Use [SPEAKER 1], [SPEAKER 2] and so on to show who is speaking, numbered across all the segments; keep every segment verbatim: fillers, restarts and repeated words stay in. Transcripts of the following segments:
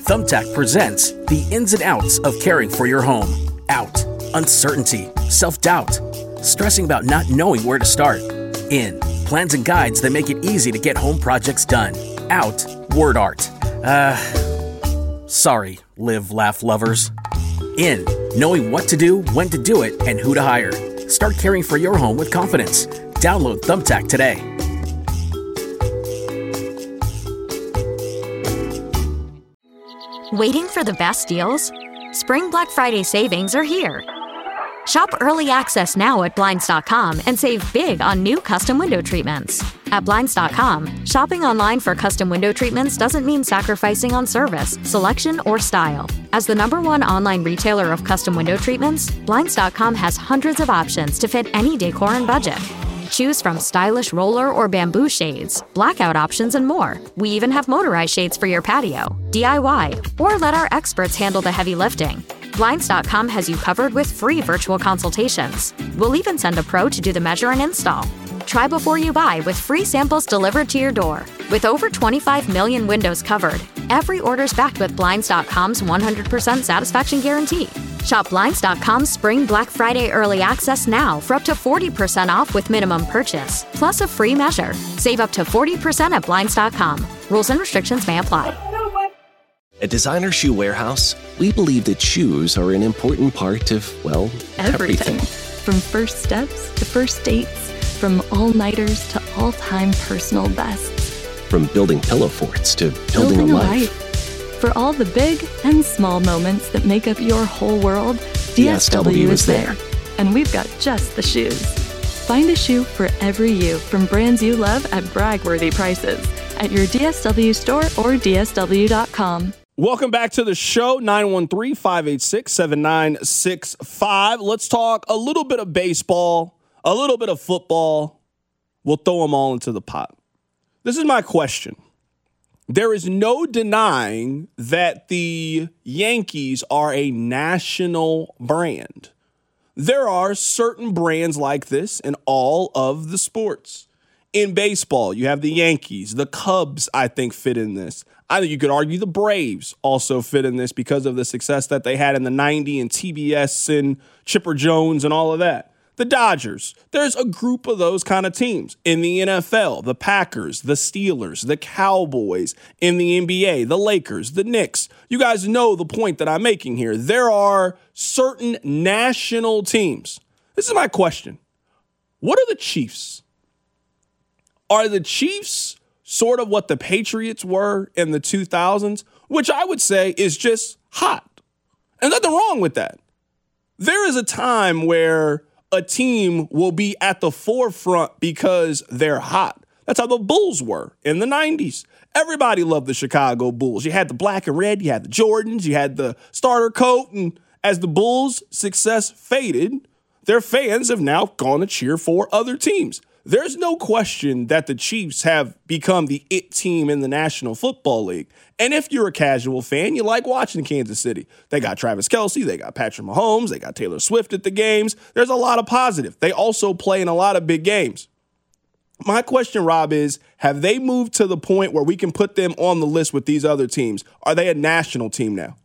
[SPEAKER 1] Thumbtack presents the ins and outs of caring for your home. Out, uncertainty, self-doubt, stressing about not knowing where to start. In, plans and guides that make it easy to get home projects done. Out, word art. Uh, sorry, live, laugh lovers. In, knowing what to do, when to do it, and who to hire. Start caring for your home with confidence. Download Thumbtack today.
[SPEAKER 2] Waiting for the best deals? Spring Black Friday savings are here. Shop early access now at Blinds dot com and save big on new custom window treatments. At Blinds dot com, shopping online for custom window treatments doesn't mean sacrificing on service, selection, or style. As the number one online retailer of custom window treatments, Blinds dot com has hundreds of options to fit any decor and budget. Choose from stylish roller or bamboo shades, blackout options, and more. We even have motorized shades for your patio, D I Y, or let our experts handle the heavy lifting. Blinds dot com has you covered with free virtual consultations. We'll even send a pro to do the measure and install. Try before you buy with free samples delivered to your door. With over twenty-five million windows covered, every order's backed with Blinds dot com's one hundred percent satisfaction guarantee. Shop Blinds dot com's Spring Black Friday Early Access now for up to forty percent off with minimum purchase, plus a free measure. Save up to forty percent at Blinds dot com. Rules and restrictions may apply.
[SPEAKER 3] At Designer Shoe Warehouse, we believe that shoes are an important part of, well, everything.
[SPEAKER 4] everything. From first steps to first dates, from all-nighters to all-time personal bests.
[SPEAKER 3] From building pillow forts to building,
[SPEAKER 4] building
[SPEAKER 3] a,
[SPEAKER 4] a
[SPEAKER 3] life.
[SPEAKER 4] life. For all the big and small moments that make up your whole world, D S W is there. And we've got just the shoes. Find a shoe for every you from brands you love at brag-worthy prices at your D S W store or D S W dot com.
[SPEAKER 5] Welcome back to the show, nine one three, five eight six, seven nine six five. Let's talk a little bit of baseball, a little bit of football. We'll throw them all into the pot. This is my question. There is no denying that the Yankees are a national brand. There are certain brands like this in all of the sports. In baseball, you have the Yankees. The Cubs, I think, fit in this. I think you could argue the Braves also fit in this because of the success that they had in the nineties and T B S and Chipper Jones and all of that. The Dodgers, there's a group of those kind of teams. In the N F L, the Packers, the Steelers, the Cowboys. In the N B A, the Lakers, the Knicks. You guys know the point that I'm making here. There are certain national teams. This is my question. What are the Chiefs? Are the Chiefs sort of what the Patriots were in the two thousands, which I would say is just hot? And nothing wrong with that. There is a time where a team will be at the forefront because they're hot. That's how the Bulls were in the nineties. Everybody loved the Chicago Bulls. You had the black and red, you had the Jordans, you had the starter coat, and as the Bulls' success faded, their fans have now gone to cheer for other teams. There's no question that the Chiefs have become the it team in the National Football League. And if you're a casual fan, you like watching Kansas City. They got Travis Kelce, they got Patrick Mahomes, they got Taylor Swift at the games. There's a lot of positive. They also play in a lot of big games. My question, Rob, is have they moved to the point where we can put them on the list with these other teams? Are they a national team now?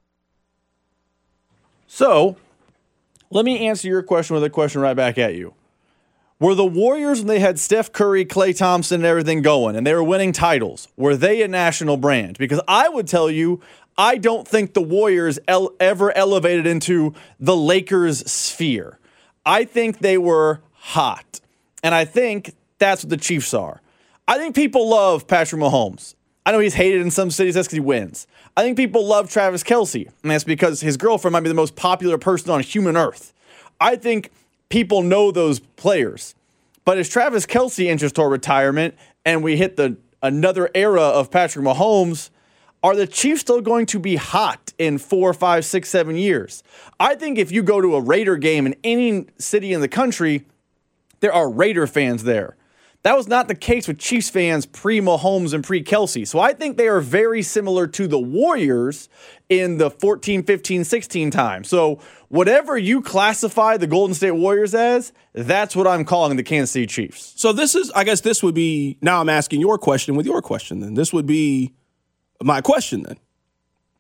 [SPEAKER 6] So let me answer your question with a question right back at you. Were the Warriors, when they had Steph Curry, Klay Thompson, and everything going, and they were winning titles, were they a national brand? Because I would tell you, I don't think the Warriors el- ever elevated into the Lakers sphere. I think they were hot. And I think that's what the Chiefs are. I think people love Patrick Mahomes. I know he's hated in some cities, that's because he wins. I think people love Travis Kelce, and that's because his girlfriend might be the most popular person on human earth. I think people know those players. But as Travis Kelce enters toward retirement and we hit the another era of Patrick Mahomes, are the Chiefs still going to be hot in four, five, six, seven years? I think if you go to a Raider game in any city in the country, there are Raider fans there. That was not the case with Chiefs fans pre-Mahomes and pre-Kelce. So I think they are very similar to the Warriors in the fourteen, fifteen, sixteen time. So whatever you classify the Golden State Warriors as, that's what I'm calling the Kansas City Chiefs.
[SPEAKER 5] So this is, I guess this would be, now I'm asking your question with your question then. This would be my question then.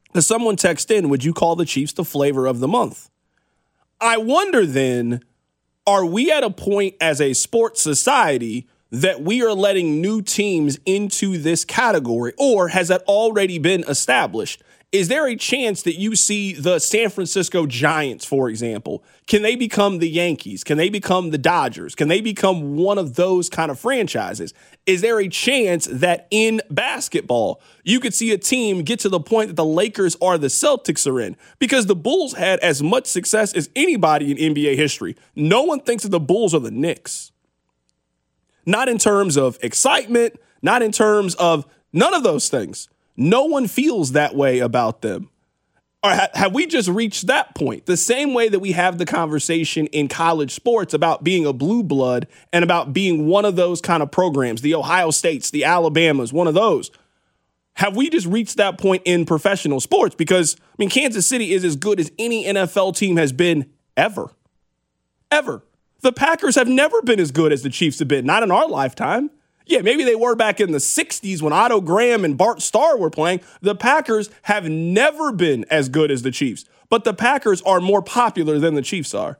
[SPEAKER 5] Because someone texted in, would you call the Chiefs the flavor of the month? I wonder then, are we at a point as a sports society that we are letting new teams into this category, or has that already been established? Is there a chance that you see the San Francisco Giants, for example? Can they become the Yankees? Can they become the Dodgers? Can they become one of those kind of franchises? Is there a chance that in basketball, you could see a team get to the point that the Lakers or the Celtics are in? Because the Bulls had as much success as anybody in N B A history. No one thinks that the Bulls are the Knicks. Not in terms of excitement, not in terms of none of those things. No one feels that way about them. Or ha- have we just reached that point? The same way that we have the conversation in college sports about being a blue blood and about being one of those kind of programs, the Ohio States, the Alabamas, one of those. Have we just reached that point in professional sports? Because, I mean, Kansas City is as good as any N F L team has been ever. Ever. The Packers have never been as good as the Chiefs have been, not in our lifetime. Yeah, maybe they were back in the sixties when Otto Graham and Bart Starr were playing. The Packers have never been as good as the Chiefs, but the Packers are more popular than the Chiefs are.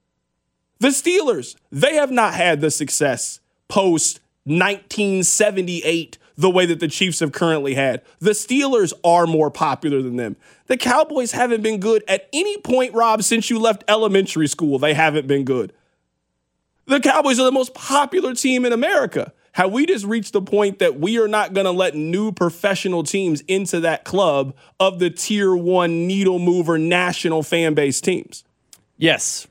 [SPEAKER 5] The Steelers, they have not had the success post nineteen seventy-eight the way that the Chiefs have currently had. The Steelers are more popular than them. The Cowboys haven't been good at any point, Rob, since you left elementary school. They haven't been good. The Cowboys are the most popular team in America. Have we just reached the point that we are not going to let new professional teams into that club of the tier one needle mover national fan base teams?
[SPEAKER 6] Yes.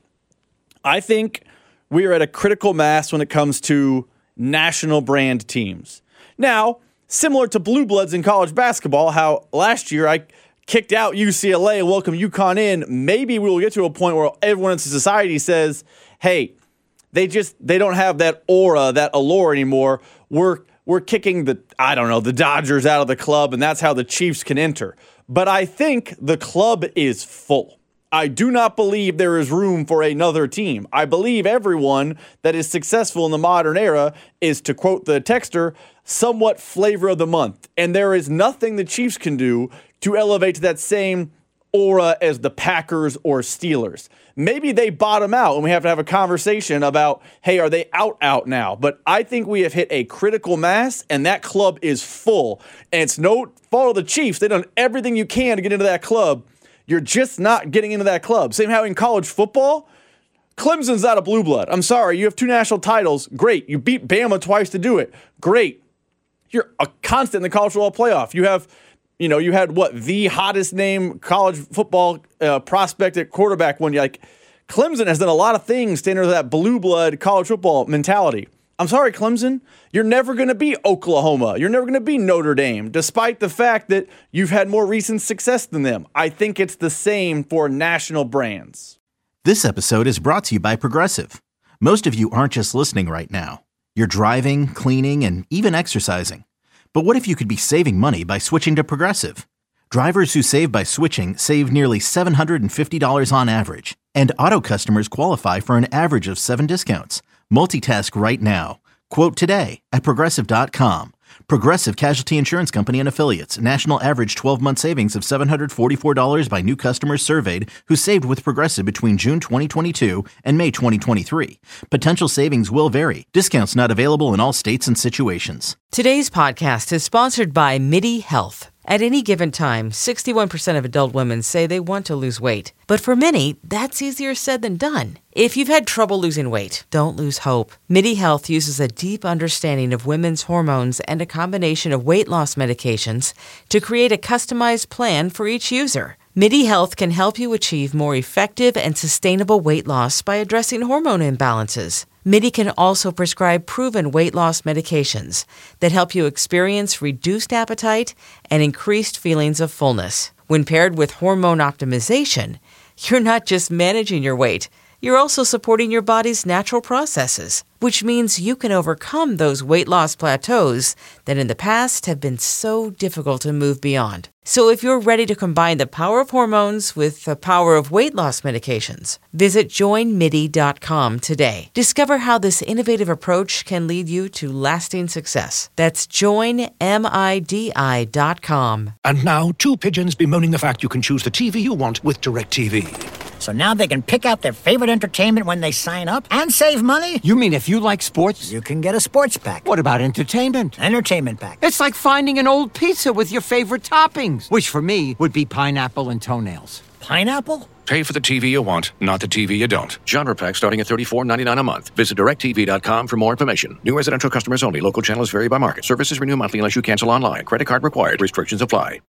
[SPEAKER 6] I think we are at a critical mass when it comes to national brand teams. Now, similar to Blue Bloods in college basketball, how last year I kicked out U C L A and welcomed UConn in, maybe we will get to a point where everyone in society says, hey, They just, they don't have that aura, that allure anymore. We're we're kicking the, I don't know, the Dodgers out of the club, and that's how the Chiefs can enter. But I think the club is full. I do not believe there is room for another team. I believe everyone that is successful in the modern era is, to quote the texter, somewhat flavor of the month. And there is nothing the Chiefs can do to elevate to that same aura as the Packers or Steelers. Maybe they bottom out and we have to have a conversation about, hey, are they out out now? But I think we have hit a critical mass and that club is full. And it's no fault of the Chiefs. They've done everything you can to get into that club. You're just not getting into that club. Same how in college football, Clemson's not a blue blood. I'm sorry, you have two national titles. Great. You beat Bama twice to do it. Great. You're a constant in the college football playoff. You have You know, you had what, the hottest name college football uh, prospect at quarterback when you like Clemson has done a lot of things to enter that blue blood college football mentality. I'm sorry, Clemson, you're never going to be Oklahoma. You're never going to be Notre Dame, despite the fact that you've had more recent success than them. I think it's the same for national brands.
[SPEAKER 7] This episode is brought to you by Progressive. Most of you aren't just listening right now. You're driving, cleaning, and even exercising. But what if you could be saving money by switching to Progressive? Drivers who save by switching save nearly seven hundred fifty dollars on average. And auto customers qualify for an average of seven discounts. Multitask right now. Quote today at Progressive dot com. Progressive Casualty Insurance Company and Affiliates. National average twelve-month savings of seven hundred forty-four dollars by new customers surveyed who saved with Progressive between June twenty twenty-two and May twenty twenty-three. Potential savings will vary. Discounts not available in all states and situations.
[SPEAKER 8] Today's podcast is sponsored by MIDI Health. At any given time, sixty-one percent of adult women say they want to lose weight. But for many, that's easier said than done. If you've had trouble losing weight, don't lose hope. MIDI Health uses a deep understanding of women's hormones and a combination of weight loss medications to create a customized plan for each user. MIDI Health can help you achieve more effective and sustainable weight loss by addressing hormone imbalances. MIDI can also prescribe proven weight loss medications that help you experience reduced appetite and increased feelings of fullness. When paired with hormone optimization, you're not just managing your weight, You're also supporting your body's natural processes, which means you can overcome those weight loss plateaus that in the past have been so difficult to move beyond. So if you're ready to combine the power of hormones with the power of weight loss medications, visit join midi dot com today. Discover how this innovative approach can lead you to lasting success. That's join midi dot com.
[SPEAKER 9] And now, two pigeons bemoaning the fact you can choose the T V you want with DirecTV.
[SPEAKER 10] So now they can pick out their favorite entertainment when they sign up and save money?
[SPEAKER 11] You mean if you like sports?
[SPEAKER 10] You can get a sports pack.
[SPEAKER 11] What about entertainment?
[SPEAKER 10] Entertainment pack.
[SPEAKER 11] It's like finding an old pizza with your favorite toppings, which for me would be pineapple and toenails.
[SPEAKER 10] Pineapple?
[SPEAKER 9] Pay for the T V you want, not the T V you don't.
[SPEAKER 12] Genre pack starting at thirty-four ninety-nine a month. Visit direct T V dot com for more information. New residential customers only. Local channels vary by market. Services renew monthly unless you cancel online. Credit card required. Restrictions apply.